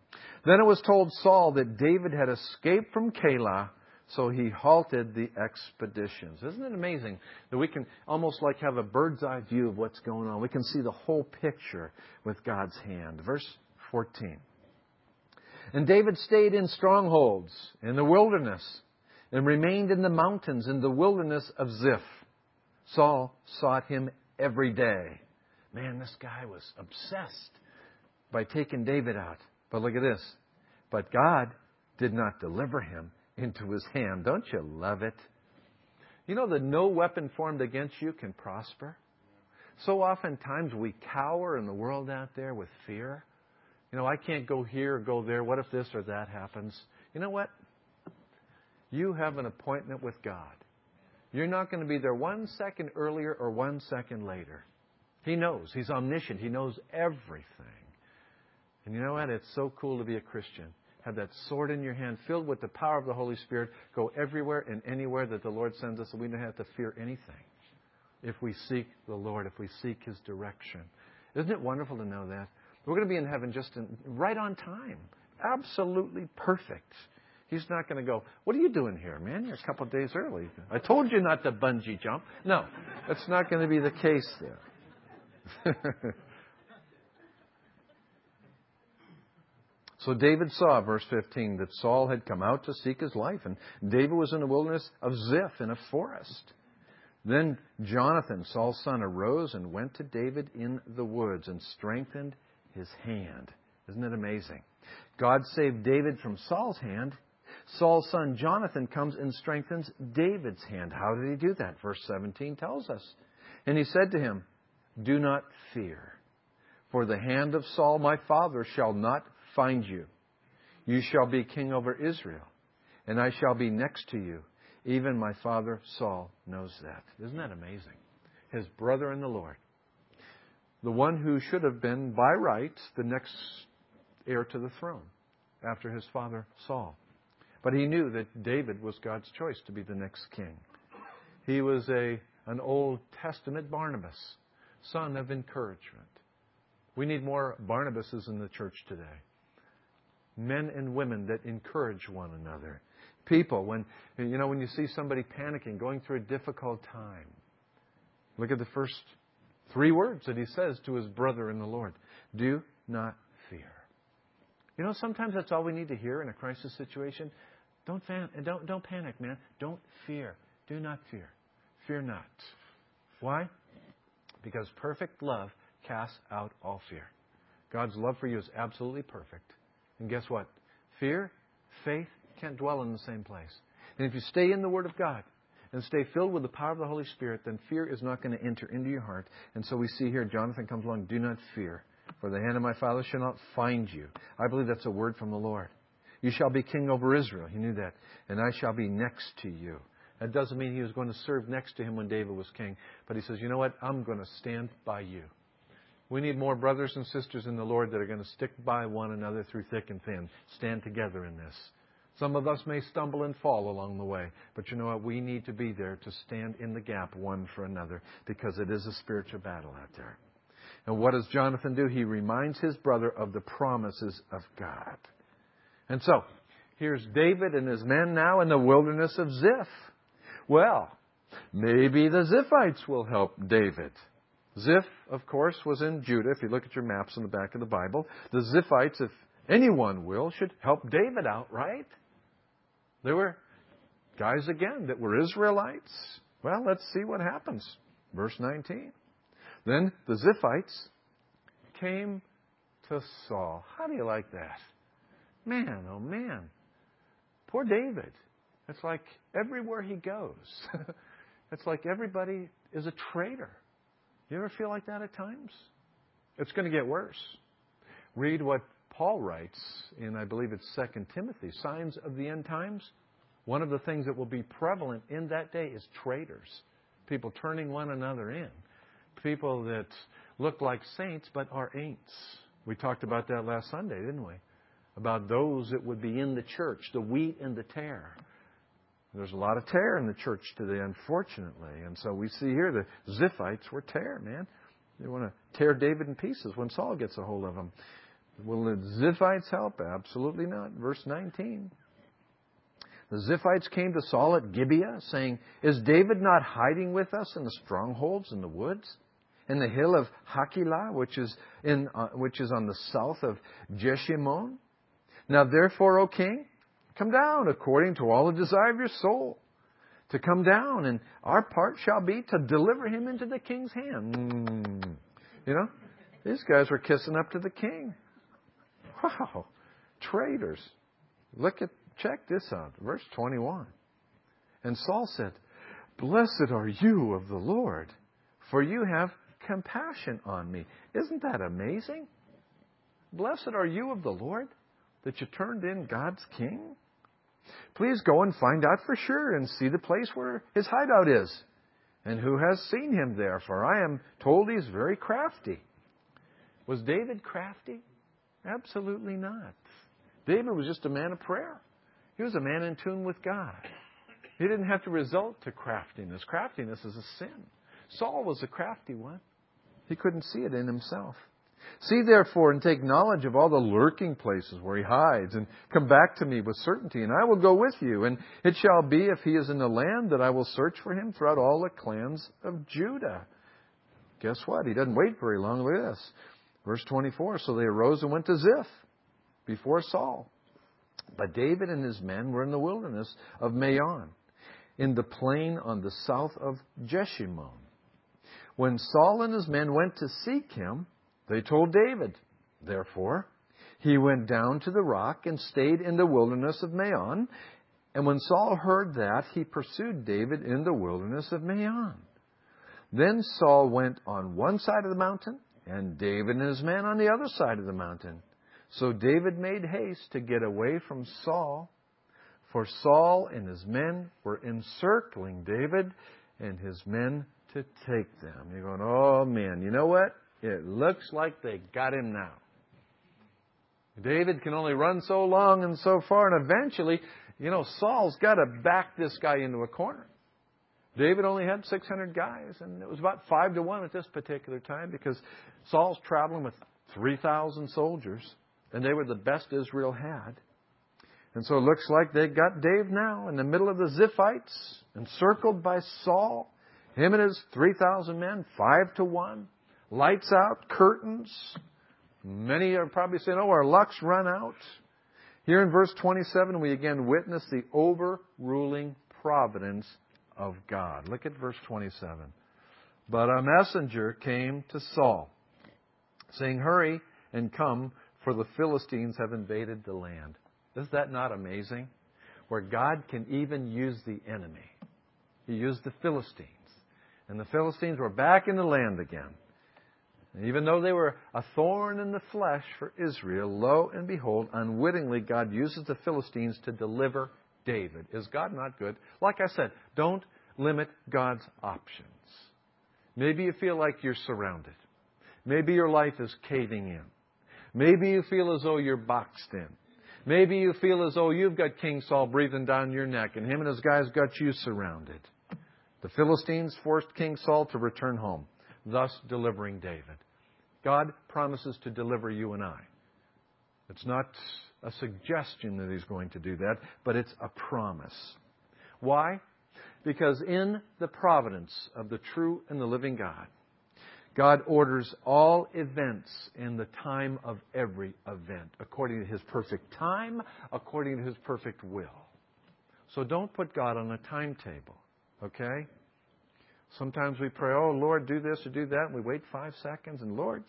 Then it was told Saul that David had escaped from Keilah, so he halted the expeditions. Isn't it amazing that we can almost like have a bird's eye view of what's going on? We can see the whole picture with God's hand. Verse fourteen. And David stayed in strongholds in the wilderness and remained in the mountains in the wilderness of Ziph. Saul sought him every day. Man, this guy was obsessed by taking David out. But look at this. But God did not deliver him into his hand. Don't you love it? You know that no weapon formed against you can prosper? So oftentimes we cower in the world out there with fear. You know, I can't go here or go there. What if this or that happens? You know what? You have an appointment with God. You're not going to be there one second earlier or one second later. He knows. He's omniscient. He knows everything. And you know what? It's so cool to be a Christian. Have that sword in your hand, filled with the power of the Holy Spirit. Go everywhere and anywhere that the Lord sends us, so we don't have to fear anything. If we seek the Lord, if we seek His direction. Isn't it wonderful to know that? We're going to be in heaven just in, right on time. Absolutely perfect. He's not going to go, what are you doing here, man? You're a couple of days early. I told you not to bungee jump. No, that's not going to be the case there. So David saw, verse fifteen, that Saul had come out to seek his life, and David was in the wilderness of Ziph in a forest. Then Jonathan, Saul's son, arose and went to David in the woods and strengthened his hand. Isn't it amazing? God saved David from Saul's hand. Saul's son Jonathan comes and strengthens David's hand. How did he do that? Verse seventeen tells us. And he said to him, do not fear, for the hand of Saul my father shall not find you. You shall be king over Israel, and I shall be next to you. Even my father Saul knows that. Isn't that amazing? His brother in the Lord. The one who should have been, by right, the next heir to the throne after his father Saul. But he knew that David was God's choice to be the next king. He was a an Old Testament Barnabas, son of encouragement. We need more Barnabases in the church today. Men and women that encourage one another. People, when you know when you see somebody panicking, going through a difficult time, look at the first three words that he says to his brother in the Lord. Do not fear. You know, sometimes that's all we need to hear in a crisis situation. Don't fan, don't don't panic, man. Don't fear. Do not fear. Fear not. Why? Because perfect love casts out all fear. God's love for you is absolutely perfect. And guess what? Fear, faith can't dwell in the same place. And if you stay in the Word of God and stay filled with the power of the Holy Spirit, then fear is not going to enter into your heart. And so we see here, Jonathan comes along, do not fear, for the hand of my father shall not find you. I believe that's a word from the Lord. You shall be king over Israel. He knew that. And I shall be next to you. That doesn't mean he was going to serve next to him when David was king. But he says, you know what? I'm going to stand by you. We need more brothers and sisters in the Lord that are going to stick by one another through thick and thin. Stand together in this. Some of us may stumble and fall along the way. But you know what? We need to be there to stand in the gap one for another, because it is a spiritual battle out there. And what does Jonathan do? He reminds his brother of the promises of God. And so, here's David and his men now in the wilderness of Ziph. Well, maybe the Ziphites will help David. Ziph, of course, was in Judah. If you look at your maps in the back of the Bible, the Ziphites, if anyone will, should help David out, right? There were guys, again, that were Israelites. Well, let's see what happens. Verse nineteen. Then the Ziphites came to Saul. How do you like that? Man, oh man. Poor David. It's like everywhere he goes. It's like everybody is a traitor. You ever feel like that at times? It's going to get worse. Read what Paul writes in, I believe it's Second Timothy, signs of the end times. One of the things that will be prevalent in that day is traitors. People turning one another in. People that look like saints but are ain'ts. We talked about that last Sunday, didn't we? About those that would be in the church, the wheat and the tare. There's a lot of tare in the church today, unfortunately. And so we see here the Ziphites were tare, man. They want to tear David in pieces when Saul gets a hold of him. Will the Ziphites help? Absolutely not. Verse nineteen. The Ziphites came to Saul at Gibeah, saying, "Is David not hiding with us in the strongholds in the woods, in the hill of Hakilah, which is in uh, which is on the south of Jeshimon? Now therefore, O king, come down according to all the desire of your soul, to come down, and our part shall be to deliver him into the king's hand." Mm. You know, these guys were kissing up to the king. Wow, traitors! Look at. Check this out, verse twenty-one. And Saul said, "Blessed are you of the Lord, for you have compassion on me." Isn't that amazing? Blessed are you of the Lord, that you turned in God's king. Please go and find out for sure and see the place where his hideout is, and who has seen him there, for I am told he's very crafty. Was David crafty? Absolutely not. David was just a man of prayer. He was a man in tune with God. He didn't have to resort to craftiness. Craftiness is a sin. Saul was a crafty one. He couldn't see it in himself. "See therefore and take knowledge of all the lurking places where he hides, and come back to me with certainty, and I will go with you. And it shall be, if he is in the land, that I will search for him throughout all the clans of Judah." Guess what? He doesn't wait very long. Look at this. Verse twenty-four, "So they arose and went to Ziph before Saul. But David and his men were in the wilderness of Maon, in the plain on the south of Jeshimon. When Saul and his men went to seek him, they told David. Therefore, he went down to the rock and stayed in the wilderness of Maon. And when Saul heard that, he pursued David in the wilderness of Maon. Then Saul went on one side of the mountain, and David and his men on the other side of the mountain. So David made haste to get away from Saul, for Saul and his men were encircling David and his men to take them." You're going, "Oh man, you know what? It looks like they got him now." David can only run so long and so far, and eventually, you know, Saul's got to back this guy into a corner. David only had six hundred guys, and it was about five to one at this particular time, because Saul's traveling with three thousand soldiers. And they were the best Israel had. And so it looks like they got Dave now in the middle of the Ziphites, encircled by Saul. Him and his three thousand men, five to one. Lights out, curtains. Many are probably saying, "Oh, our luck's run out." Here in verse twenty-seven, we again witness the overruling providence of God. Look at verse twenty-seven. "But a messenger came to Saul, saying, 'Hurry and come, for the Philistines have invaded the land.'" Is that not amazing? Where God can even use the enemy. He used the Philistines. And the Philistines were back in the land again. And even though they were a thorn in the flesh for Israel, lo and behold, unwittingly God uses the Philistines to deliver David. Is God not good? Like I said, don't limit God's options. Maybe you feel like you're surrounded. Maybe your life is caving in. Maybe you feel as though you're boxed in. Maybe you feel as though you've got King Saul breathing down your neck, and him and his guys got you surrounded. The Philistines forced King Saul to return home, thus delivering David. God promises to deliver you and I. It's not a suggestion that He's going to do that, but it's a promise. Why? Because in the providence of the true and the living God, God orders all events in the time of every event, according to His perfect time, according to His perfect will. So don't put God on a timetable, okay? Sometimes we pray, "Oh, Lord, do this or do that," and we wait five seconds, and Lord,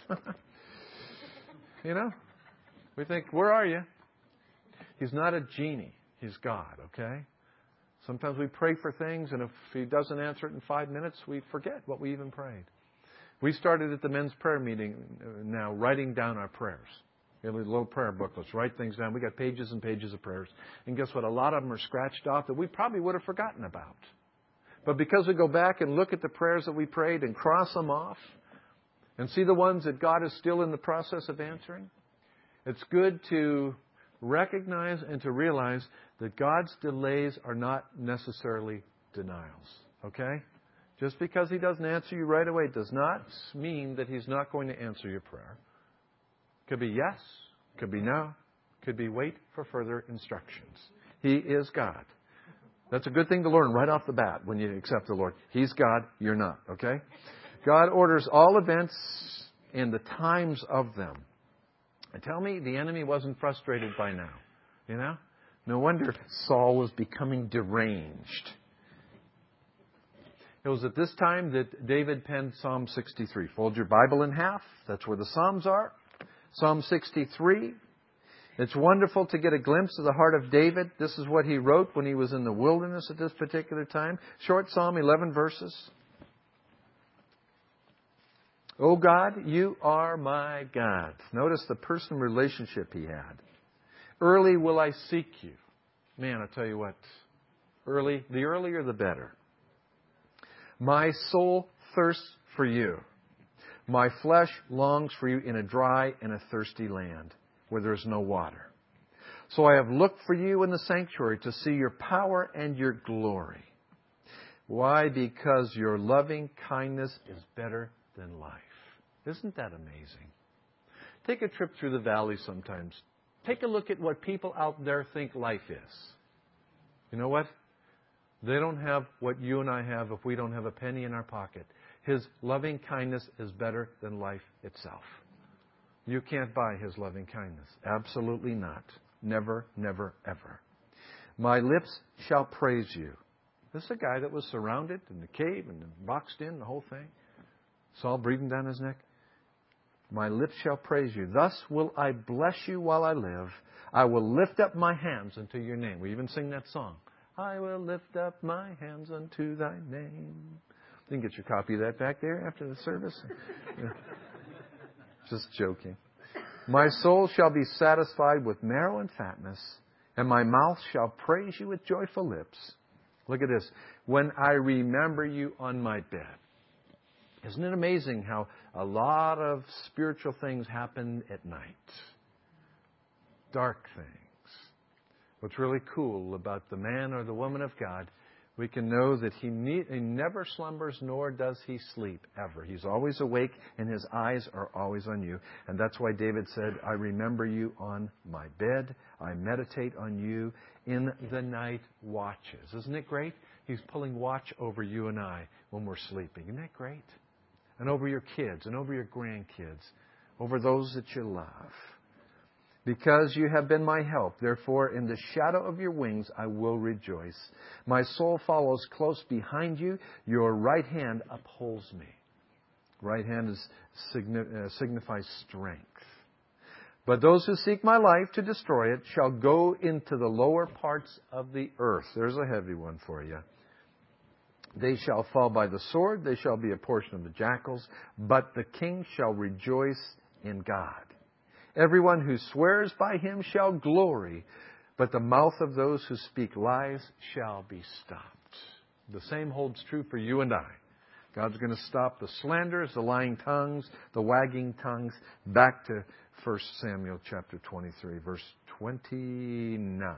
you know, we think, "Where are you?" He's not a genie. He's God, okay? Sometimes we pray for things, and if He doesn't answer it in five minutes, we forget what we even prayed. We started at the men's prayer meeting now writing down our prayers. We have little prayer booklets. Write things down. We got pages and pages of prayers. And guess what? A lot of them are scratched off that we probably would have forgotten about. But because we go back and look at the prayers that we prayed and cross them off and see the ones that God is still in the process of answering, it's good to recognize and to realize that God's delays are not necessarily denials. Okay? Just because He doesn't answer you right away does not mean that He's not going to answer your prayer. Could be yes, Could be no. Could be wait for further instructions. He is God. That's a good thing to learn right off the bat when you accept the Lord. He's God, you're not, okay? God orders all events and the times of them. And tell me the enemy wasn't frustrated by now. You know? No wonder Saul was becoming deranged. It was at this time that David penned Psalm sixty-three. Fold your Bible in half. That's where the Psalms are. Psalm sixty-three. It's wonderful to get a glimpse of the heart of David. This is what he wrote when he was in the wilderness at this particular time. Short Psalm, eleven verses. O God, you are my God. Notice the personal relationship he had. Early will I seek you. Man, I tell you what. Early, the earlier the better. My soul thirsts for you. My flesh longs for you in a dry and a thirsty land where there is no water. So I have looked for you in the sanctuary to see your power and your glory. Why? Because your loving kindness is better than life. Isn't that amazing? Take a trip through the valley sometimes. Take a look at what people out there think life is. You know what? They don't have what you and I have if we don't have a penny in our pocket. His loving kindness is better than life itself. You can't buy His loving kindness. Absolutely not. Never, never, ever. My lips shall praise you. This is a guy that was surrounded in the cave and boxed in, the whole thing. Saul breathing down his neck. My lips shall praise you. Thus will I bless you while I live. I will lift up my hands unto your name. We even sing that song. I will lift up my hands unto thy name. You can get your copy of that back there after the service. Yeah. Just joking. My soul shall be satisfied with marrow and fatness, and my mouth shall praise you with joyful lips. Look at this. When I remember you on my bed. Isn't it amazing how a lot of spiritual things happen at night? Dark things. What's really cool about the man or the woman of God, we can know that he, need, he never slumbers nor does he sleep, ever. He's always awake and his eyes are always on you. And that's why David said, I remember you on my bed. I meditate on you in the night watches. Isn't it great? He's pulling watch over you and I when we're sleeping. Isn't that great? And over your kids and over your grandkids, over those that you love. Because you have been my help, therefore in the shadow of your wings I will rejoice. My soul follows close behind you. Your right hand upholds me. Right hand is, signi- uh, signifies strength. But those who seek my life to destroy it shall go into the lower parts of the earth. There's a heavy one for you. They shall fall by the sword. They shall be a portion of the jackals. But the king shall rejoice in God. Everyone who swears by him shall glory, but the mouth of those who speak lies shall be stopped. The same holds true for you and I. God's going to stop the slanders, the lying tongues, the wagging tongues. Back to First Samuel chapter twenty-three, verse twenty-nine.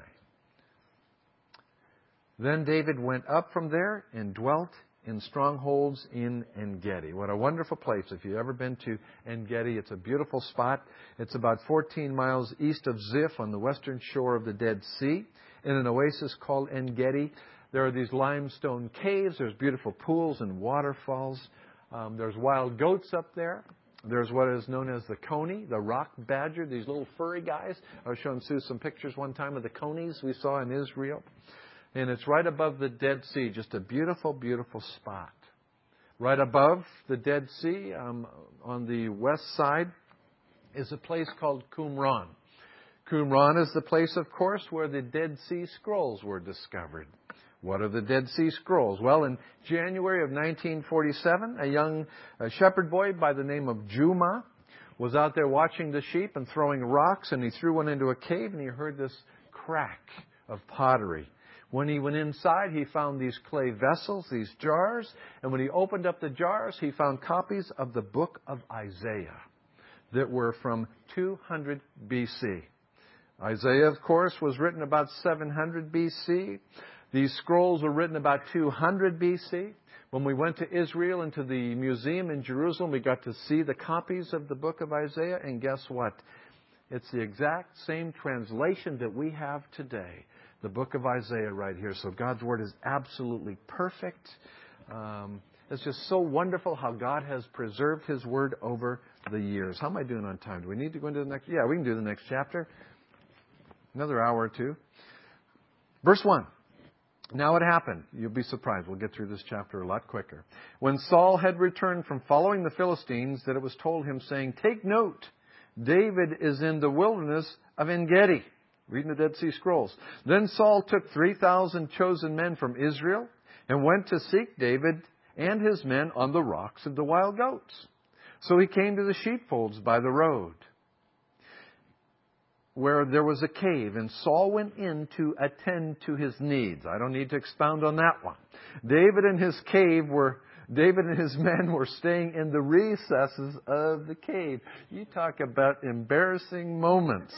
Then David went up from there and dwelt in strongholds in En-Gedi. What a wonderful place. If you've ever been to En-Gedi, it's a beautiful spot. It's about fourteen miles east of Ziph on the western shore of the Dead Sea in an oasis called En-Gedi. There are these limestone caves. There's beautiful pools and waterfalls. Um, there's wild goats up there. There's what is known as the coney, the rock badger, these little furry guys. I was showing Sue some pictures one time of the conies we saw in Israel. And it's right above the Dead Sea, just a beautiful, beautiful spot. Right above the Dead Sea, um, on the west side, is a place called Qumran. Qumran is the place, of course, where the Dead Sea Scrolls were discovered. What are the Dead Sea Scrolls? Well, in January of nineteen forty-seven, a young uh, shepherd boy by the name of Juma was out there watching the sheep and throwing rocks, and he threw one into a cave, and he heard this crack of pottery. When he went inside, he found these clay vessels, these jars, and when he opened up the jars, he found copies of the book of Isaiah that were from two hundred B C. Isaiah, of course, was written about seven hundred B C. These scrolls were written about two hundred B C. When we went to Israel and to the museum in Jerusalem, we got to see the copies of the book of Isaiah, and guess what? It's the exact same translation that we have today. The book of Isaiah right here. So God's Word is absolutely perfect. Um, it's just so wonderful how God has preserved His Word over the years. How am I doing on time? Do we need to go into the next? Yeah, we can do the next chapter. Another hour or two. Verse one. Now it happened. You'll be surprised. We'll get through this chapter a lot quicker. When Saul had returned from following the Philistines, that it was told him, saying, "Take note, David is in the wilderness of En-Gedi." Reading the Dead Sea Scrolls. Then Saul took three thousand chosen men from Israel and went to seek David and his men on the rocks of the wild goats. So he came to the sheepfolds by the road, where there was a cave, and Saul went in to attend to his needs. I don't need to expound on that one. David and his cave were, David and his men were staying in the recesses of the cave. You talk about embarrassing moments.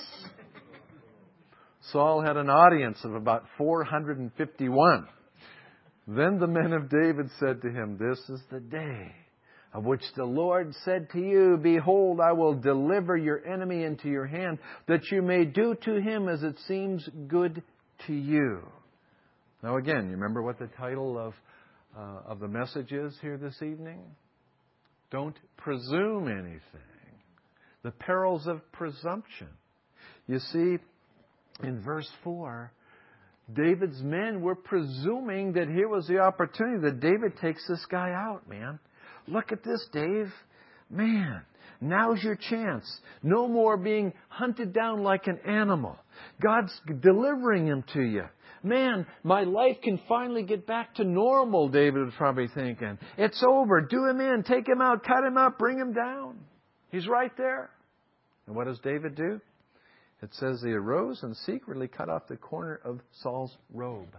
Saul had an audience of about four hundred fifty-one. Then the men of David said to him, "This is the day of which the Lord said to you, Behold, I will deliver your enemy into your hand, that you may do to him as it seems good to you." Now again, you remember what the title of, uh, of the message is here this evening? Don't presume anything. The perils of presumption. You see, in verse four, David's men were presuming that here was the opportunity that David takes this guy out, man. Look at this, Dave. Man, now's your chance. No more being hunted down like an animal. God's delivering him to you. Man, my life can finally get back to normal, David was probably thinking. It's over. Do him in. Take him out. Cut him up. Bring him down. He's right there. And what does David do? It says he arose and secretly cut off the corner of Saul's robe.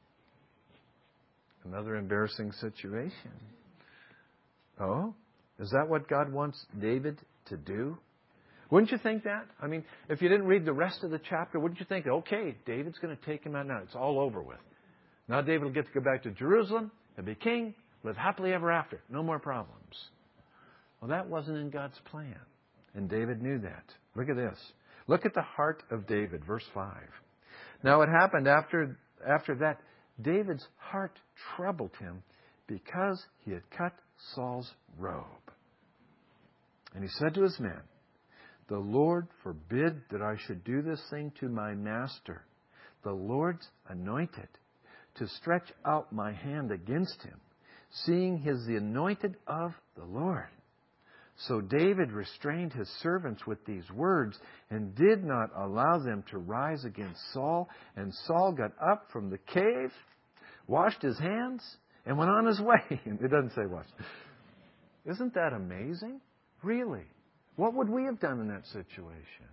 Another embarrassing situation. Oh, is that what God wants David to do? Wouldn't you think that? I mean, if you didn't read the rest of the chapter, wouldn't you think, okay, David's going to take him out now. It's all over with. Now David will get to go back to Jerusalem and be king, live happily ever after. No more problems. Well, that wasn't in God's plan. And David knew that. Look at this. Look at the heart of David, verse five. Now it happened after, after that, David's heart troubled him because he had cut Saul's robe. And he said to his men, "The Lord forbid that I should do this thing to my master, the Lord's anointed, to stretch out my hand against him, seeing he is the anointed of the Lord." So David restrained his servants with these words and did not allow them to rise against Saul. And Saul got up from the cave, washed his hands, and went on his way. It doesn't say washed. Isn't that amazing? Really? What would we have done in that situation?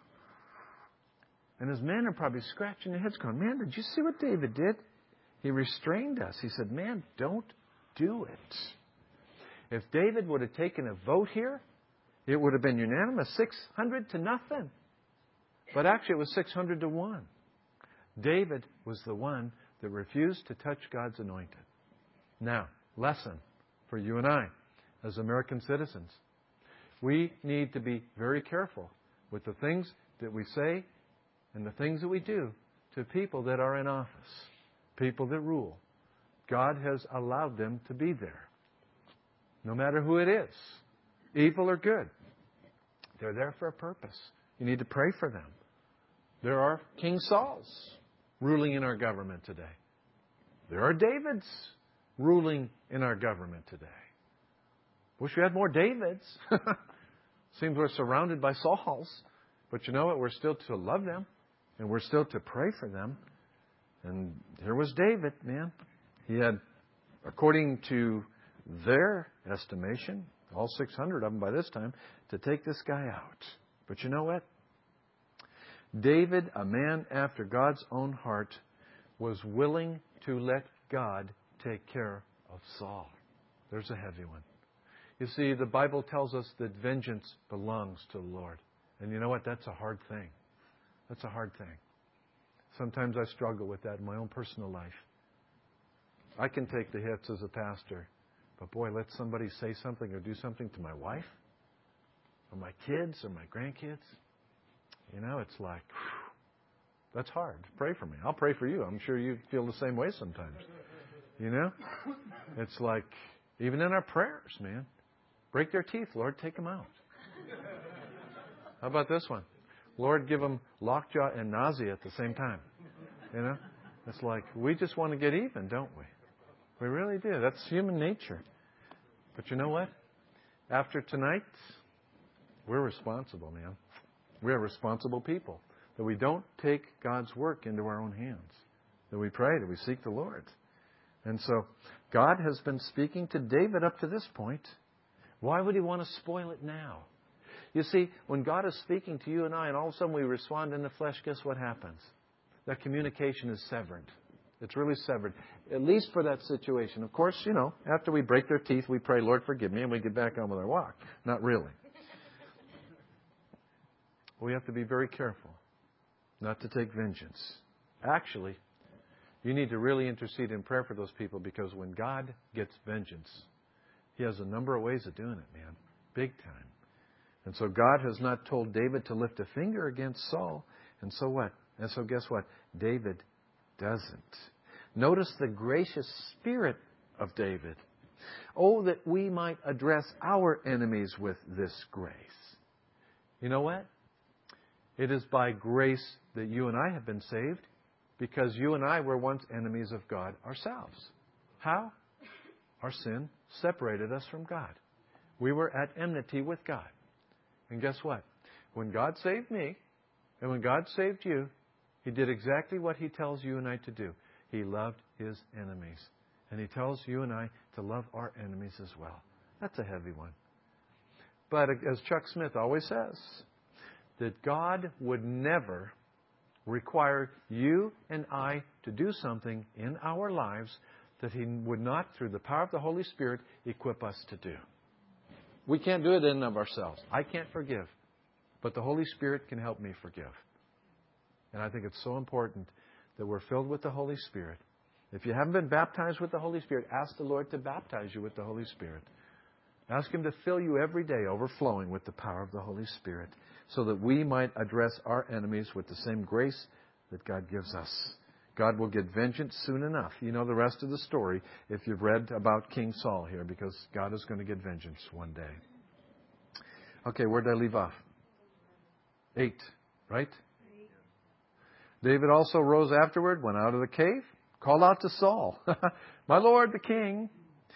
And his men are probably scratching their heads going, "Man, did you see what David did? He restrained us." He said, "Man, don't do it." If David would have taken a vote here, it would have been unanimous, six hundred to nothing. But actually it was six hundred to one. David was the one that refused to touch God's anointed. Now, lesson for you and I as American citizens. We need to be very careful with the things that we say and the things that we do to people that are in office, people that rule. God has allowed them to be there. No matter who it is, evil or good, they're there for a purpose. You need to pray for them. There are King Sauls ruling in our government today. There are Davids ruling in our government today. Wish we had more Davids. Seems we're surrounded by Sauls. But you know what? We're still to love them. And we're still to pray for them. And here was David, man. He had, according to their estimation, all six hundred of them by this time, to take this guy out. But you know what? David, a man after God's own heart, was willing to let God take care of Saul. There's a heavy one. You see, the Bible tells us that vengeance belongs to the Lord. And you know what? That's a hard thing. That's a hard thing. Sometimes I struggle with that in my own personal life. I can take the hits as a pastor. But boy, let somebody say something or do something to my wife or my kids or my grandkids. You know, it's like, whew, that's hard. Pray for me. I'll pray for you. I'm sure you feel the same way sometimes. You know? It's like, even in our prayers, man. Break their teeth, Lord. Take them out. How about this one? Lord, give them lockjaw and nausea at the same time. You know? It's like, we just want to get even, don't we? We really do. That's human nature. But you know what? After tonight, we're responsible, man. We're responsible people. That we don't take God's work into our own hands. That we pray, that we seek the Lord. And so, God has been speaking to David up to this point. Why would He want to spoil it now? You see, when God is speaking to you and I, and all of a sudden we respond in the flesh, guess what happens? That communication is severed. It's really severed. At least for that situation. Of course, you know, after we break their teeth, we pray, Lord, forgive me, and we get back on with our walk. Not really. We have to be very careful not to take vengeance. Actually, you need to really intercede in prayer for those people, because when God gets vengeance, He has a number of ways of doing it, man. Big time. And so God has not told David to lift a finger against Saul. And so what? And so guess what? David doesn't. Notice the gracious spirit of David. Oh, that we might address our enemies with this grace. You know what? It is by grace that you and I have been saved, because you and I were once enemies of God ourselves. How? Our sin separated us from God. We were at enmity with God. And guess what? When God saved me, and when God saved you, He did exactly what He tells you and I to do. He loved His enemies. And He tells you and I to love our enemies as well. That's a heavy one. But as Chuck Smith always says, that God would never require you and I to do something in our lives that He would not, through the power of the Holy Spirit, equip us to do. We can't do it in and of ourselves. I can't forgive. But the Holy Spirit can help me forgive. And I think it's so important that we're filled with the Holy Spirit. If you haven't been baptized with the Holy Spirit, ask the Lord to baptize you with the Holy Spirit. Ask Him to fill you every day, overflowing with the power of the Holy Spirit, so that we might address our enemies with the same grace that God gives us. God will get vengeance soon enough. You know the rest of the story if you've read about King Saul here, because God is going to get vengeance one day. Okay, where did I leave off? Eight, right? David also rose afterward, went out of the cave, called out to Saul, "My lord, the king."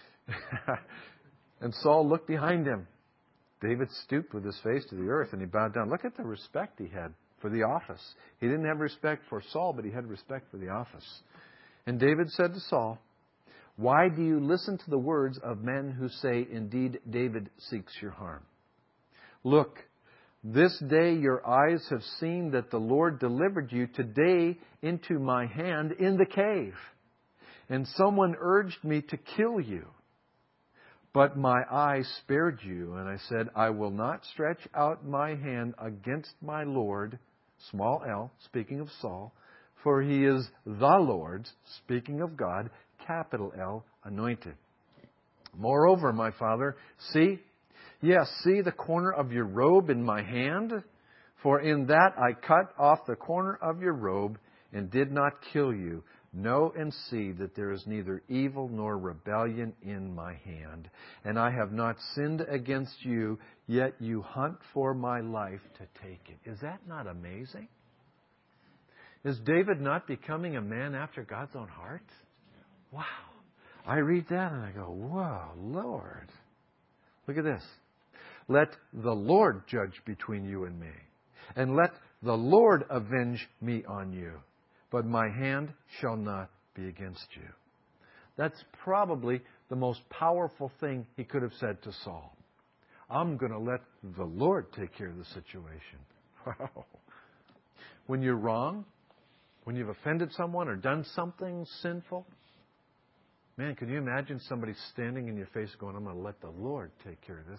And Saul looked behind him. David stooped with his face to the earth, and he bowed down. Look at the respect he had for the office. He didn't have respect for Saul, but he had respect for the office. And David said to Saul, "Why do you listen to the words of men who say, 'Indeed, David seeks your harm'? Look, this day your eyes have seen that the Lord delivered you today into my hand in the cave. And someone urged me to kill you. But my eye spared you, and I said, I will not stretch out my hand against my Lord," small l, speaking of Saul, "for he is the Lord's," speaking of God, capital L, anointed. Moreover, my father, see, yes, see the corner of your robe in my hand? For in that I cut off the corner of your robe and did not kill you. Know and see that there is neither evil nor rebellion in my hand. And I have not sinned against you, yet you hunt for my life to take it. Is that not amazing? Is David not becoming a man after God's own heart? Wow. I read that and I go, whoa, Lord. Look at this. Let the Lord judge between you and me, and let the Lord avenge me on you. But my hand shall not be against you. That's probably the most powerful thing he could have said to Saul. I'm going to let the Lord take care of the situation. Wow. When you're wrong, when you've offended someone or done something sinful, man, can you imagine somebody standing in your face going, I'm going to let the Lord take care of this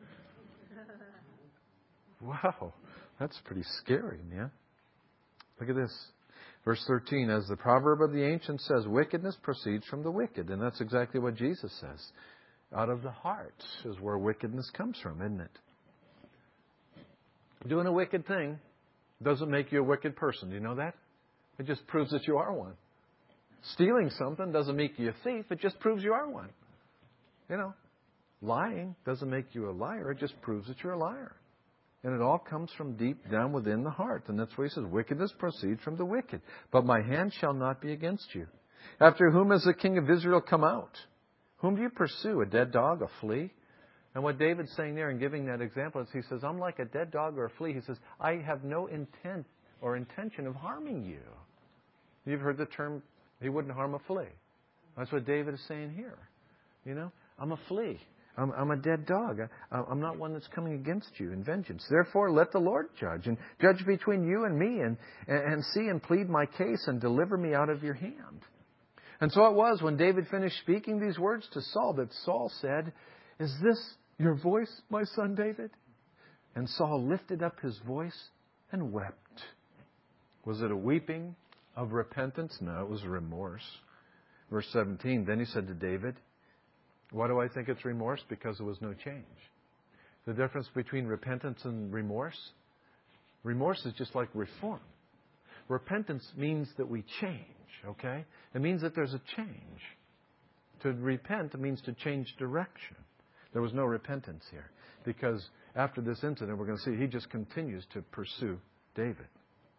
one. Wow. That's pretty scary, man. Look at this. Verse thirteen, as the proverb of the ancient says, wickedness proceeds from the wicked. And that's exactly what Jesus says. Out of the heart is where wickedness comes from, isn't it? Doing a wicked thing doesn't make you a wicked person. Do you know that? It just proves that you are one. Stealing something doesn't make you a thief. It just proves you are one. You know, lying doesn't make you a liar. It just proves that you're a liar. And it all comes from deep down within the heart. And that's why he says, wickedness proceeds from the wicked. But my hand shall not be against you. After whom has the king of Israel come out? Whom do you pursue? A dead dog, a flea? And what David's saying there in giving that example is he says, I'm like a dead dog or a flea. He says, I have no intent or intention of harming you. You've heard the term, he wouldn't harm a flea. That's what David is saying here. You know, I'm a flea. I'm, I'm a dead dog. I, I'm not one that's coming against you in vengeance. Therefore, let the Lord judge and judge between you and me and, and, and see and plead my case and deliver me out of your hand. And so it was when David finished speaking these words to Saul that Saul said, is this your voice, my son David? And Saul lifted up his voice and wept. Was it a weeping of repentance? No, it was remorse. Verse seventeen, then he said to David, why do I think it's remorse? Because there was no change. The difference between repentance and remorse? Remorse is just like reform. Repentance means that we change, okay? It means that there's a change. To repent means to change direction. There was no repentance here because after this incident, we're going to see he just continues to pursue David.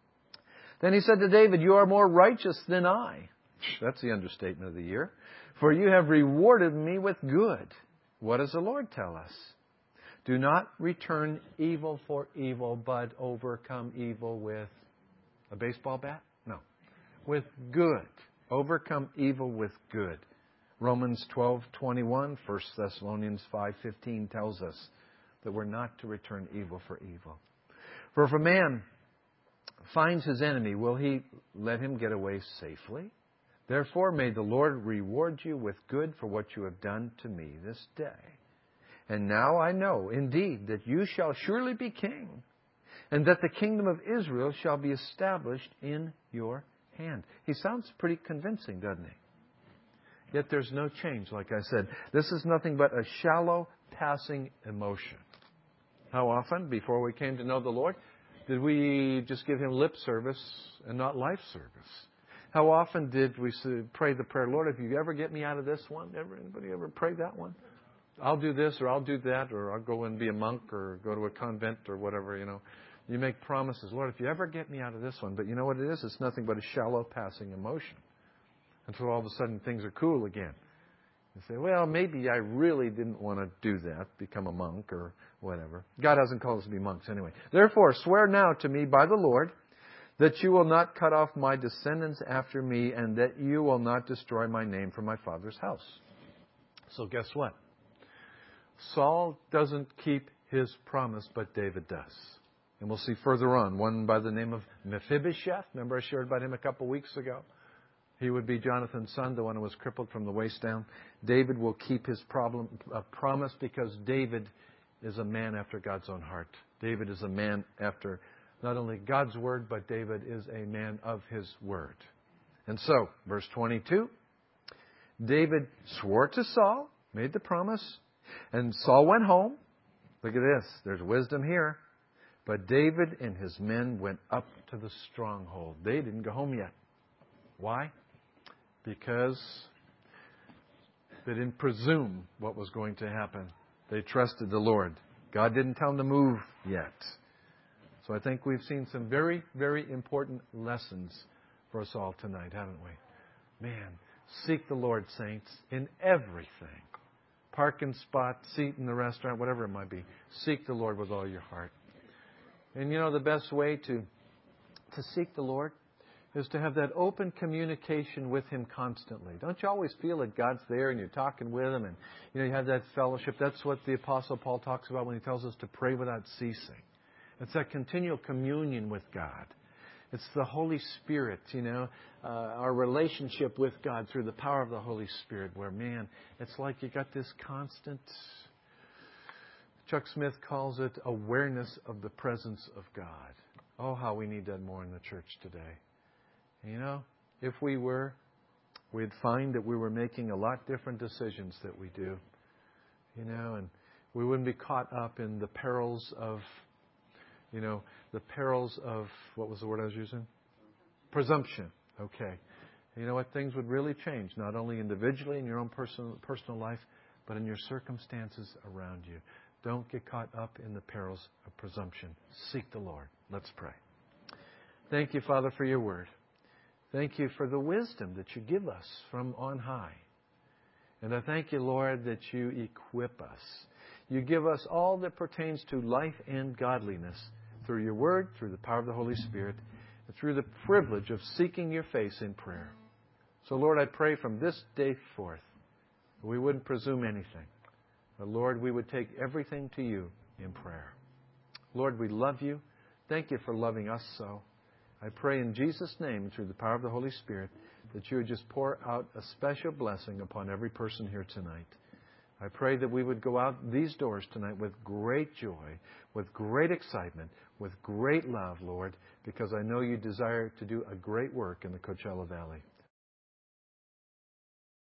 Then he said to David, you are more righteous than I. That's the understatement of the year. For you have rewarded me with good. What does the Lord tell us? Do not return evil for evil, but overcome evil with a baseball bat? No. With good. Overcome evil with good. Romans twelve twenty-one, First Thessalonians five fifteen tells us that we're not to return evil for evil. For if a man finds his enemy, will he let him get away safely? Therefore, may the Lord reward you with good for what you have done to me this day. And now I know, indeed, that you shall surely be king, and that the kingdom of Israel shall be established in your hand. He sounds pretty convincing, doesn't he? Yet there's no change, like I said. This is nothing but a shallow, passing emotion. How often, before we came to know the Lord, did we just give Him lip service and not life service? How often did we pray the prayer, Lord, if you ever get me out of this one? Ever, anybody ever pray that one? I'll do this or I'll do that or I'll go and be a monk or go to a convent or whatever, you know. You make promises. Lord, if you ever get me out of this one. But you know what it is? It's nothing but a shallow passing emotion. Until all of a sudden things are cool again. You say, well, maybe I really didn't want to do that, become a monk or whatever. God hasn't called us to be monks anyway. Therefore, swear now to me by the Lord that you will not cut off my descendants after me, and that you will not destroy my name from my father's house. So guess what? Saul doesn't keep his promise, but David does. And we'll see further on, one by the name of Mephibosheth. Remember I shared about him a couple weeks ago? He would be Jonathan's son, the one who was crippled from the waist down. David will keep his problem, uh, promise because David is a man after God's own heart. David is a man after not only God's word, but David is a man of his word. And so, verse twenty-two, David swore to Saul, made the promise, and Saul went home. Look at this. There's wisdom here. But David and his men went up to the stronghold. They didn't go home yet. Why? Because they didn't presume what was going to happen. They trusted the Lord. God didn't tell them to move yet. So I think we've seen some very, very important lessons for us all tonight, haven't we? Man, seek the Lord, saints, in everything. Parking spot, seat in the restaurant, whatever it might be. Seek the Lord with all your heart. And you know, the best way to, to seek the Lord is to have that open communication with Him constantly. Don't you always feel that God's there and you're talking with Him and you know you have that fellowship? That's what the Apostle Paul talks about when he tells us to pray without ceasing. It's that continual communion with God. It's the Holy Spirit, you know, uh, our relationship with God through the power of the Holy Spirit where, man, it's like you got this constant, Chuck Smith calls it awareness of the presence of God. Oh, how we need that more in the church today. You know, if we were, we'd find that we were making a lot different decisions that we do. You know, and we wouldn't be caught up in the perils of you know, the perils of, what was the word I was using? Presumption. Okay. You know what? Things would really change, not only individually in your own personal, personal life, but in your circumstances around you. Don't get caught up in the perils of presumption. Seek the Lord. Let's pray. Thank you, Father, for your word. Thank you for the wisdom that you give us from on high. And I thank you, Lord, that you equip us. You give us all that pertains to life and godliness through your word, through the power of the Holy Spirit, and through the privilege of seeking your face in prayer. So, Lord, I pray from this day forth, we wouldn't presume anything. But, Lord, we would take everything to you in prayer. Lord, we love you. Thank you for loving us so. I pray in Jesus' name, through the power of the Holy Spirit, that you would just pour out a special blessing upon every person here tonight. I pray that we would go out these doors tonight with great joy, with great excitement, with great love, Lord, because I know you desire to do a great work in the Coachella Valley.